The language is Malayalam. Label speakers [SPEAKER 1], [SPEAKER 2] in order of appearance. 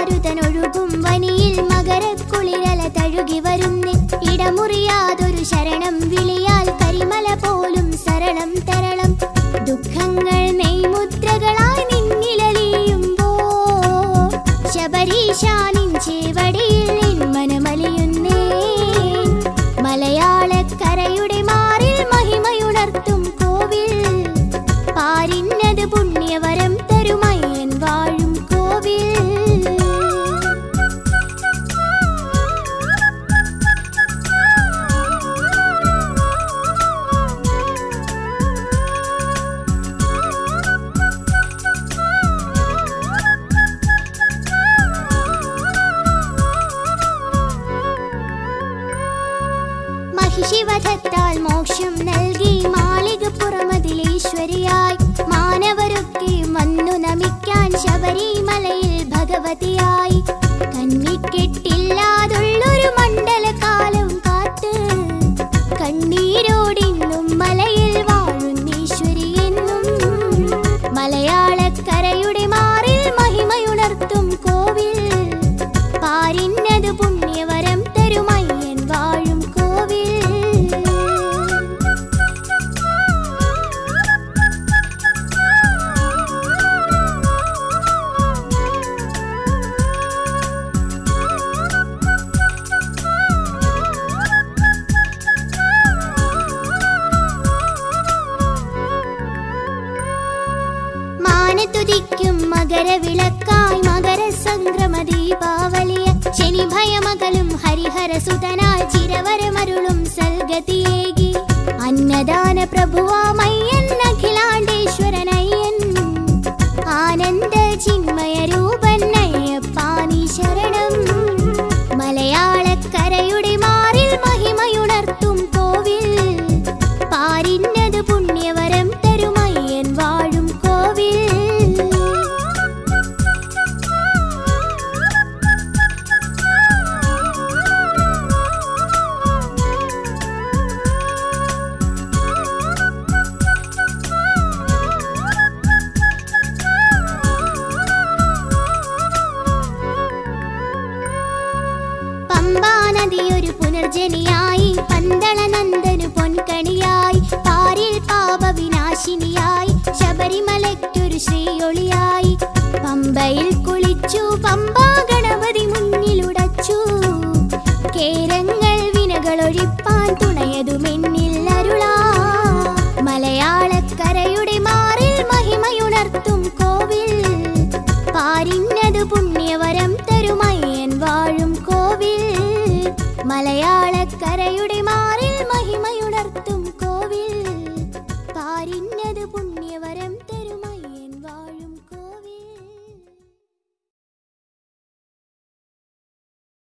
[SPEAKER 1] മാരുതനൊഴുകും വനിയിൽ മകരക്കുളിരല തഴുകി വരുന്നേ. ഇടമുറിയാതൊരു ശരണം വിളിയാൽ കരിമല പോലും സരളം തരളം. ദുഃഖങ്ങൾ നെയ്മുദ്രകളായി നിന്നിലലിയുമ്പോൾ ശബരീശാനിൻ ചേവടിയിൽ നിൻ മനമലിയുന്നേ. മലയാളക്കരയുടെ മാറിൽ മഹിമയുണർത്തും കോവിൽ, പാരിന്നത് പുണ്യവരം തരുമയ്യൻ വാഴും കോവിൽ. മഹിഷിവധത്താൽ മോക്ഷം നൽകി മാളികപ്പുറമതിലീശ്വരിയായി മാനവരൊക്കെ വന്നു നമിക്കാൻ ശബരിമലയിൽ ഭഗവതിയായി. കന്നിക്കെട്ടില്ലാതുള്ളൊരു മണ്ഡലകാലം കാത്ത് കണ്ണീരോടിന്നും മലയിൽ വാഴുന്നീശ്വരിയെന്നും. മലയാളക്കരയുടെ മാറിൽ മഹിമയുണർത്തും കോവിൽ, പാരിന്നത് പുണ്യവരം തരുമയ്യൻ വാഴും കോവിൽ. മാനത്തുദിക്കും മകരവിളക്കായി മകരസംക്രമ ദീപാവലിയ ശനിഭയമകലും ഹരിഹരസുതനാൽ ചിരവരമരുളും സൽഗതിയേകി. അന്നദാന പ്രഭുവാമയ്യൻ അഖിലാണ്ടേശ്വരനയ്യൻ, ആനന്ദ ചിന്മയ രൂപൻ അയ്യപ്പാനി ശരണം. മലയാളക്കരയുടെ മാറിൽ മഹിമയുണർത്തും കോവിൽ, പാരിന്നത് പുണ്യവരം തരുമയ്യൻ വാഴും കോവിൽ. പമ്പാനദിയൊരു പുനർജനിയായി പന്തളനന്ദനു പൊൻകണിയായി പാരിൽ പാപവിനാശിനിയായി ശബരിമലയ്ക്കൊരു ശ്രീയൊളിയായി. പമ്പയിൽ കുളിച്ചു പമ്പാ